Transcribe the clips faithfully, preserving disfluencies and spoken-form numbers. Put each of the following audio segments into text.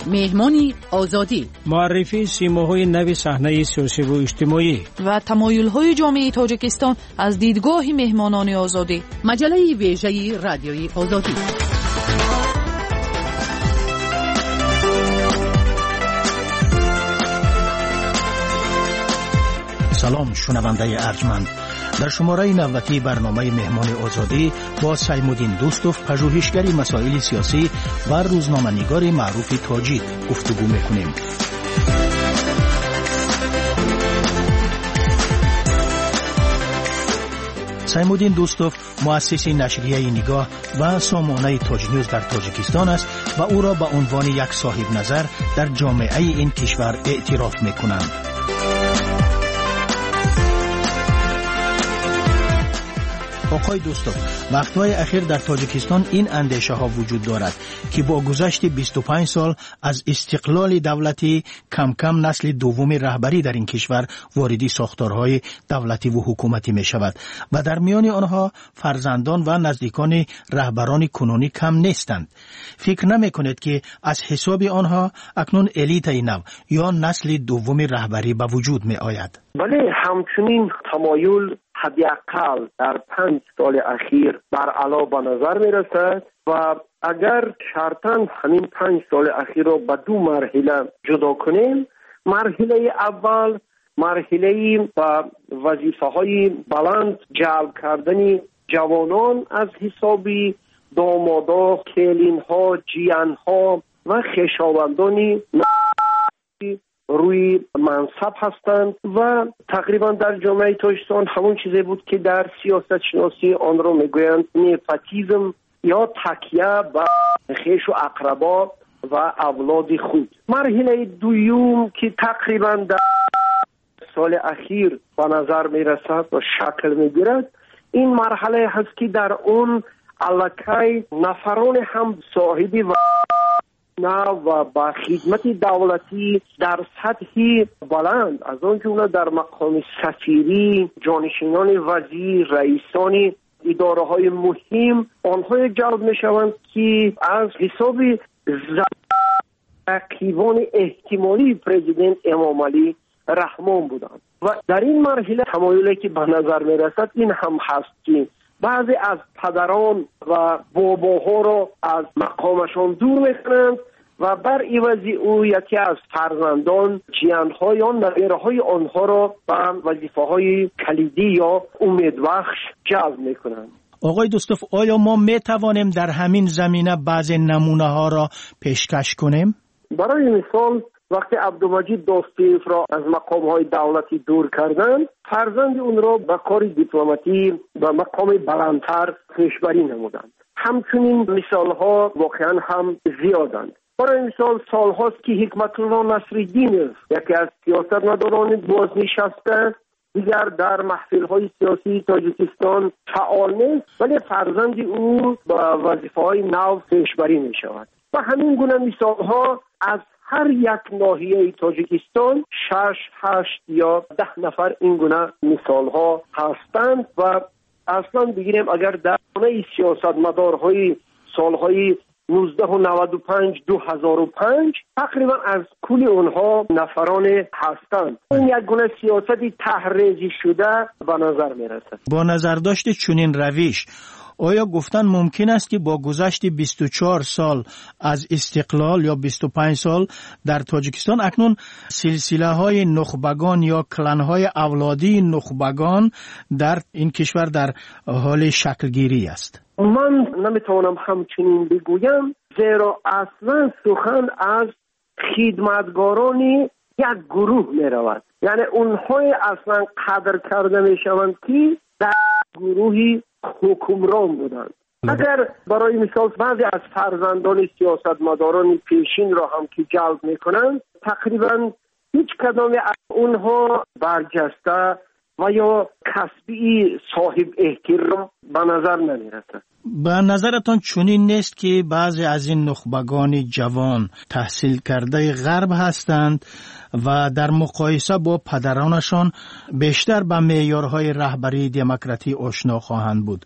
مهمانی آزادی، معرفی سیماهای نو صحنه سیاسی و اجتماعی و تمایل‌های جامعه تاجیکستان از دیدگاه مهمانان آزادی. مجله ویژه رادیوی آزادی. سلام شنونده ارجمند، در شماره نوتی برنامه مهمان آزادی با سیمودین دوستوف، پژوهشگر مسائل سیاسی و روزنامه‌نگار معروف تاجیک گفتگو میکنیم. سیمودین دوستوف مؤسس نشریه نگاه و سامانه تاج نیوز در تاجیکستان است و او را به عنوان یک صاحب نظر در جامعه این کشور اعتراف میکنند. آقای دوستوف، وقتهای اخیر در تاجیکستان این اندیشه ها وجود دارد که با گذشت بیست و پنج سال از استقلال دولتی کم کم نسل دوم رهبری در این کشور واردی ساختارهای دولتی و حکومتی می شود و در میان آنها فرزندان و نزدیکان رهبران کنونی کم نیستند. فکر نمی کنید که از حساب آنها اکنون الیت نو یا نسل دوم رهبری به وجود می آید؟ بله، همچنین تمایل حداقل در پنج سال اخیر بر علا به نظر می رسد و اگر شرطاً همین پنج سال اخیر را به دو مرحله جدا کنیم، مرحله اول مرحله با وظیفه های بلند جلب کردن جوانان از حسابی دامادا، کلین ها، جیان ها و خویشاوندان روی منصب هستند و تقریبا در جامعه تاجیکستان همون چیزی بود که در سیاست شناسی آن را میگویند نیپاتیزم یا تکیه به خویش و اقربا و اولاد خود. مرحله دوم که تقریبا در سال اخیر به نظر میرسد و شکل میگیرد، این مرحله هست که در اون الکی نفران هم صاحبی و نه و با خدمت دولتی در سطحی بلند، از آن که اونا در مقام سفیری، جانشینان وزیر، رئیسان اداره های مهم، آنها جلب می شوند که از حساب رقیبان احتمالی پرزیدنت امام علی رحمان بودند. و در این مرحله تمایلی که به نظر می رسد این هم هست که بعضی از پدران و باباها را از مقامشان دور میکنند و بر عوض او یکی از فرزندان جیانها یا نوه‌های آنها را به وظیفه‌های کلیدی یا امیدبخش جلب میکنند. آقای دوستوف، آیا ما میتوانیم در همین زمینه بعضی نمونه ها را پیشکش کنیم؟ برای مثال وقتی عبدالمجید دوستیف را از مقام‌های دولتی دور کردند، فرزند اون را به کار دیپلماتی و مقام بلندتر پیشبری نمودند. همچنین مثال‌ها واقعا هم زیادند. برای مثال سال هاست که حکمت الله نصرالدین یکی از سیاستمداران بازنشسته دیگر در محفل‌های سیاسی تاجیکستان فعال نیست، ولی فرزند او با وظیفه‌های نو پیشبری می‌شود. و همین گونه مثال‌ها از هر یک ناحیه تاجیکستان شش، هشت یا ده نفر این گونه مثال‌ها هستند و اصلا بگیریم اگر در گونه سیاستمدارهای سال‌های نوزده و نود و پنج دو هزار و پنج تقریبا از کل اونها نفران هستند. این یک گونه سیاستی تحریزی شده به نظر می رسد. با نظر داشت چنین روش، آیا گفتن ممکن است که با گذشت بیست و چهار سال از استقلال یا بیست و پنج سال در تاجیکستان اکنون سلسله های نخبگان یا کلان های اولادی نخبگان در این کشور در حال شکلگیری است؟ من نمیتوانم همچنین بگویم، زیرا اصلا سخن از خدمتگاران یک گروه می رود. یعنی اونهای اصلا قدر کرده می شوند که در گروهی حکمران بودند. اگر برای مثال بعضی از فرزندان سیاستمداران پیشین را هم که جلب می کنند، تقریبا هیچ کدام از اونها برجسته و یا کسبی صاحب احترام به نظر نمی رسد. به نظرتان چنین نیست که بعضی از این نخبگان جوان تحصیل کرده غرب هستند و در مقایسه با پدرانشان بیشتر به معیارهای رهبری دموکراتی آشنا خواهند بود؟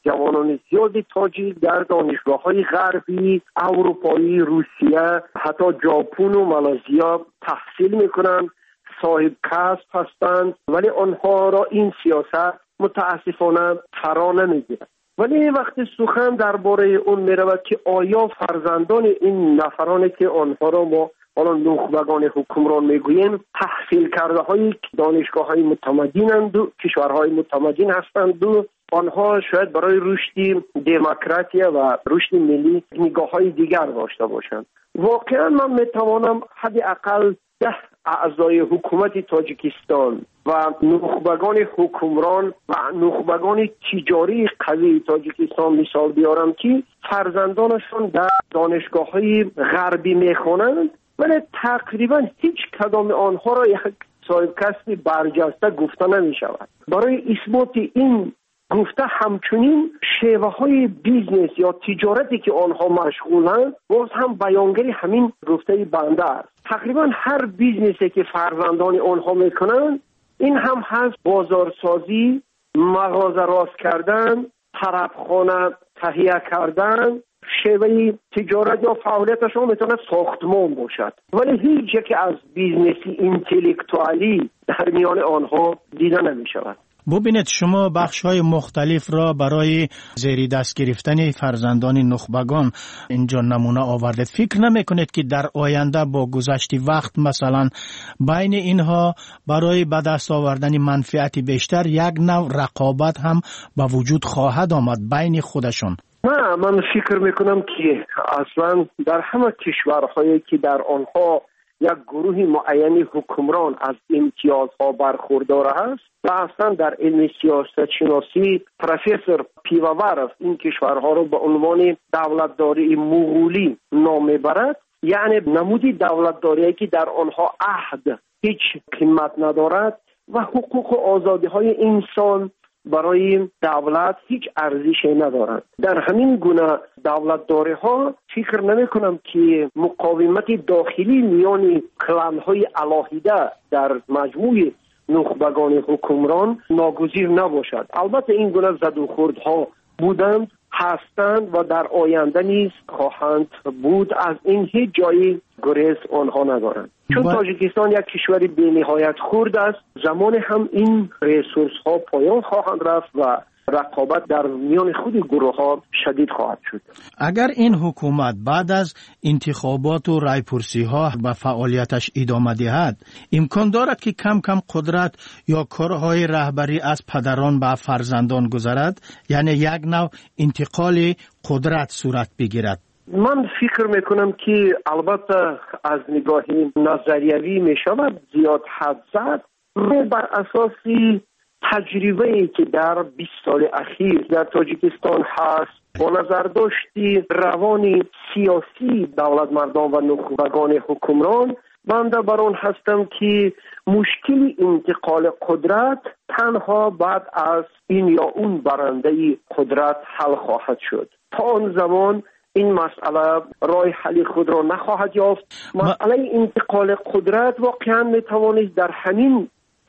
جوانان زیادی تاجیک در دانشگاه‌های غربی، اروپایی، روسیه، حتی ژاپن و مالزیا تحصیل میکنند، صاحب کسب هستند، ولی آنها را این سیاست متاسفانه فرا نمیگیرد. ولی وقتی سخن درباره اون میرود که آیا فرزندان این نفرانی که آنها را ما حالا نخبگان حکمران میگوییم تحصیل کرده های دانشگاه های متمدنند و کشورهای متمدن هستند و آنها شاید برای رشد دموکراسی و رشد ملی نگاه های دیگر داشته باشند. واقعا من میتوانم حداقل ده اعضای حکومت تاجیکستان و نخبگان حکمران و نخبگان تجاری قوی تاجیکستان مثال بیارم که فرزندانشان در دانشگاه‌های غربی میخوانند، ولی تقریبا هیچ کدام آنها را یک صاحب کسب برجسته گفته نمی شود. برای اثبات این گفته همچنین شیوه های بیزنس یا تجارتی که آنها مشغولند باز هم بیانگری همین گفته بنده است. تقریبا هر بیزنسی که فرزندان آنها میکنند این هم هست بازارسازی، مغازه راست کردن، طرفخانه تهیه کردن. شیوه تجارت یا فعالیتشون میتونه ساختمان باشد، ولی هیچ یک از بیزنسی اینتלקتوالی در میان آنها دیده نمی شود. ببینید شما بخش‌های مختلف را برای زیر دست گرفتن فرزندان نخبگان اینجا نمونه آورده. فکر نمی‌کنید که در آینده با گذشت وقت مثلا بین اینها برای به دست آوردن منفعت بیشتر یک نوع رقابت هم به وجود خواهد آمد بین خودشون؟ نه، من فکر میکنم که اصلا در همه کشورهایی که در آنها یک گروه معینی حکمران از امتیازها برخوردار است و اصلا در علم سیاست شناسی پروفسور پیوورف این کشورها را به عنوان دولتداری مغولی نام میبرد، یعنی نمودی دولتداری که در آنها عهد هیچ قیمت ندارد و حقوق و آزادی های انسان برای دولت هیچ ارزشی ندارد. در همین گونه دولتداری ها فکر نمی کنم که مقاومت داخلی میان کلان های علاهیده در مجموع نخبگان حکمران ناگزیر نباشد. البته این گونه زد و خوردها بودند، هستند و در آینده نیز خواهند بود. از این هیچ جایی گریز آنها ندارند. چون با... تاجیکستان یک کشور بی نهایت خرد است، زمان هم این ریسورس ها پایان خواهند رفت و رقابت در میان خود گروه ها شدید خواهد شد. اگر این حکومت بعد از انتخابات و رایپرسی ها به فعالیتش ادامه دهد، امکان دارد که کم کم قدرت یا کارهای رهبری از پدران به فرزندان گذرد، یعنی یک نوع انتقال قدرت صورت بگیرد. من فکر میکنم که البته از نگاه نظریوی می شود زیاد حد زد، بر اساسی تجربه‌ای که در بیست سال اخیر در تاجیکستان هست با نظر داشتی روان سیاسی دولت مردان و نخبگان حکمران، بنده بر آن هستم که مشکل انتقال قدرت تنها بعد از این یا اون برنده قدرت حل خواهد شد. تا آن زمان این مسئله راه حل خود را نخواهد یافت. مسئله انتقال قدرت واقعا میتوانست در همین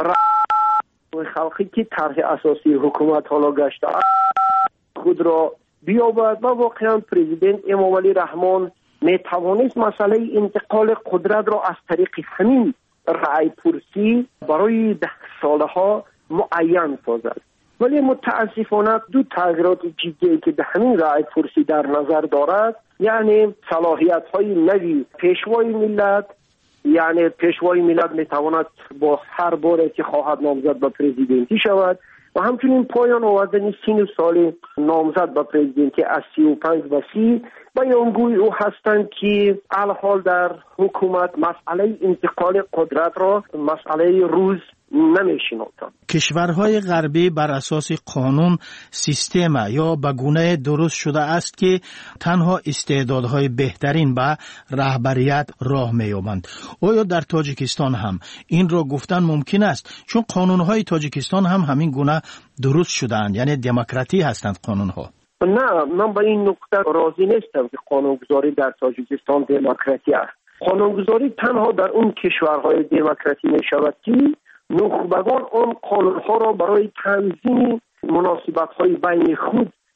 خلقی که طرح اساسی حکومت حالا گشته خود را بیابد و واقعا پرزیدنت امام علی رحمان می توانست مسئله انتقال قدرت را از طریق همین رأی پرسی برای ده ساله ها معین سازد. ولی متاسفانه دو تغییرات جدی که در همین رأی پرسی در نظر دارد، یعنی صلاحیت های نوی پیشوای ملت، یعنی پیشوای ملت میتواند با هر باره که خواهد نامزد به پرزیدنتی شود و همچنین پایان آوردن سین سال نامزد به پرزیدنتی از سی و پنج و سی بیانگوی او هستند که الحال در حکومت مسئله انتقال قدرت را مسئله روز نمیشناسند. کشورهای غربی بر اساس قانون سیستم یا به گونه درست شده است که تنها استعدادهای بهترین به رهبریت راه می‌یابند. آیا در تاجیکستان هم این را گفتن ممکن است؟ چون قانونهای تاجیکستان هم همین گونه درست شده‌اند، یعنی دموکراتی هستند قانونها. نه، من به این نکته راضی نیستم که قانونگذاری در تاجیکستان دموکراتی است. قانونگذاری تنها در اون کشورهای دموکراتی می شود که نخبگان آن قانونها را برای تنظیم مناسبت‌های بین خود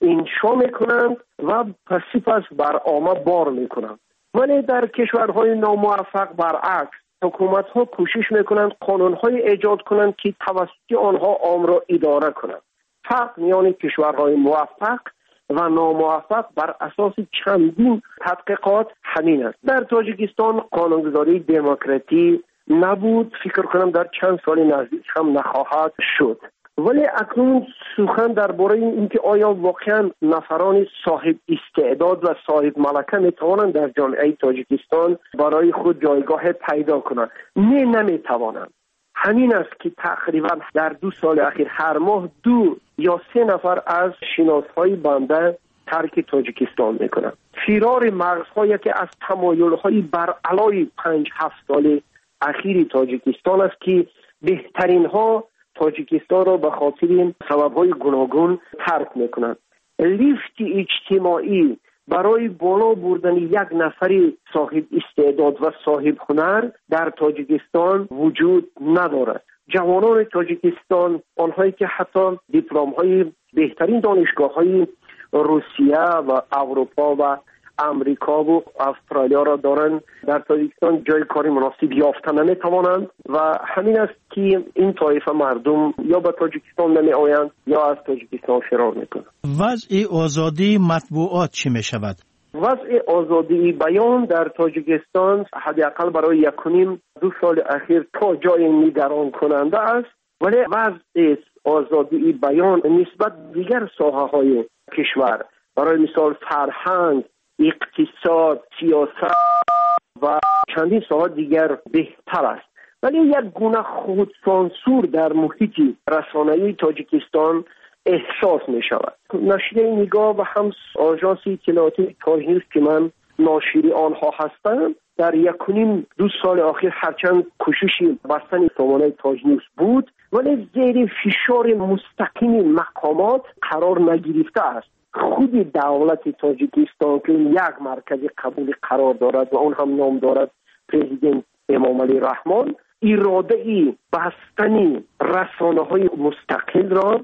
انشا میکنند و پس بر عامه بار میکنند. ولی در کشورهای ناموفق برعکس حکومت ها کوشش میکنند قانون های ایجاد کنند که توسط آنها عام را اداره کنند. فرق میان کشورهای موفق و ناموفق بر اساس چندین تحقیقات همین است. در تاجیکستان قانونگذاری دموکراتی نبود، فکر کنم در چند سال نزدیک هم نخواهد شد. ولی اکنون سخن درباره اینکه آیا واقعا نفران صاحب استعداد و صاحب ملکه میتوانند در جامعه تاجیکستان برای خود جایگاه پیدا کنند؟ نه، نمیتوانند. همین است که تقریبا در دو سال اخیر هر ماه دو یا سه نفر از شناسهای بنده ترک تاجیکستان میکنند. فرار مغزهایی که از تمایلهای بر علای پنج هفت سال اخیر تاجیکستان است که بهترین ها تاجیکستان را به خاطر سبب‌های گوناگون ترک میکنند. لیفت اجتماعی برای بالا بردن یک نفر صاحب استعداد و صاحب هنر در تاجیکستان وجود ندارد. جوانان تاجیکستان، آنهایی که حتی دیپلم‌های بهترین دانشگاه‌های روسیه و اروپا و امریکا و استرالیا را دارند، در تاجیکستان جای کاری مناسب یافتن نمی‌توانند و همین است که این طایفه مردم یا به تاجیکستان نمی‌آیند یا از تاجیکستان فرار می‌کنند. وضع آزادی مطبوعات چی می‌شود؟ وضع آزادی بیان در تاجیکستان حداقل برای یکونیم دو سال اخیر تا جای نگران کننده است، ولی وضع آزادی بیان نسبت دیگر ساحه‌های کشور، برای مثال فرهنگ، اقتصاد، سیاست و چندین ساحه دیگر بهتر است. ولی یک گونه خودسانسور در محیط رسانه‌ای تاجیکستان احساس می شود. نشریه نگاه و هم آژانس اطلاعاتی تاج که من ناشری آنها هستم، در یکونیم دو سال آخر هرچند کوششی بستن سامانه تاج نیوز بود، ولی زیر فشار مستقیم مقامات قرار نگرفته است. خود دولت تاجیکستان که یک مرکز قبول قرار دارد و اون هم نام دارد پرزیدنت امامعلی رحمان، اراده ای بستنی رسانه های مستقل را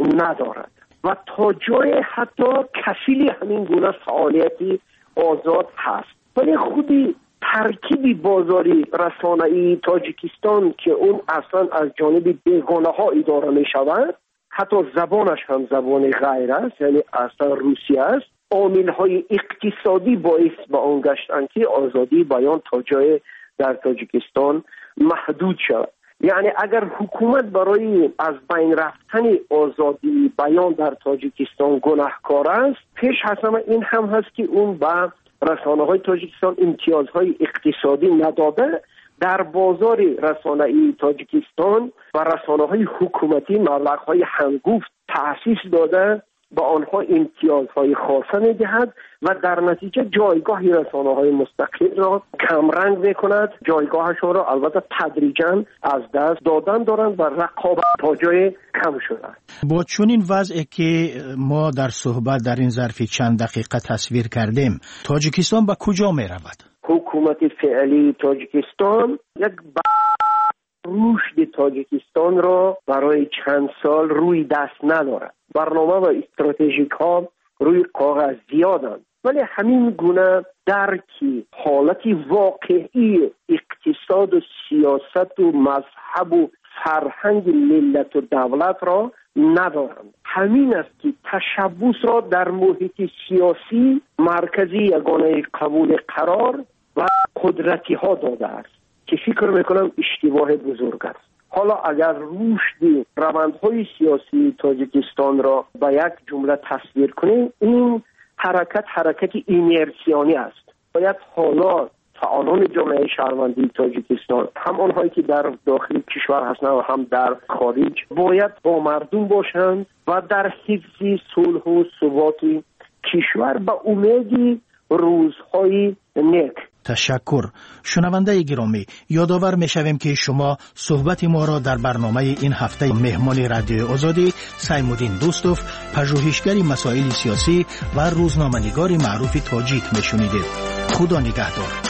ندارد و تا جای حتی کفیل همین گونه فعالیتی آزاد هست. ولی خودی ترکیب بازاری رسانه‌ای تاجیکستان که اون اصلا از جانب بیگانه ها اداره می شود، حتی زبانش هم زبان غیر است، یعنی اصلا روسی است، عامل‌های اقتصادی باعث به آن گشتند که آزادی بیان تا جای در تاجیکستان محدود شود. یعنی اگر حکومت برای از بین رفتن آزادی بیان در تاجیکستان گناهکار است، پیش از همه این هم هست که اون به رسانه‌های تاجیکستان امتیازهای اقتصادی نداده، در بازار رسانه‌ای تاجیکستان و رسانه‌های حکومتی مبلغ‌های هنگفت تأسیس داده، با آنها امتیازهای خاصه می‌دهد و در نتیجه جایگاه رسانه‌های مستقل را کمرنگ می‌کند، جایگاهشان را البته تدریجاً از دست دادن دارند و رقابت تا جای کم شده. با چنین وضعی که ما در صحبت در این ظرف چند دقیقه تصویر کردیم، تاجیکستان به کجا می‌رود؟ حکومت فعلی تاجیکستان یک رشد تاجیکستان را برای چند سال روی دست ندارد. برنامه و استراتژیک ها روی کاغذ زیادند، ولی همین گونه درکی حالت واقعی اقتصاد و سیاست و مذهب و فرهنگ ملت و دولت را ندارند. همین است که تشبث را در محیط سیاسی مرکزی یگانه قبول قرار و قدرتی ها داده است که فکر میکنم اشتباه بزرگ است. حالا اگر رشد روندهای سیاسی تاجیکستان را به یک جمله تصویر کنیم، این حرکت حرکت اینرسیانی است. باید حالا فعالان جامعه شهروندی تاجیکستان، هم آنهایی که در داخل کشور هستند و هم در خارج، باید با مردم باشند و در حفظ صلح و ثبات کشور به امید روزهای نیک. تشکر. شنونده گرامی، یادآور می‌شویم که شما صحبت ما را در برنامه این هفته مهمان رادیو آزادی سیمودین دوستوف، پژوهشگر مسائل سیاسی و روزنامه‌نگار معروف تاجیک میشنیدید. خدا نگهدار.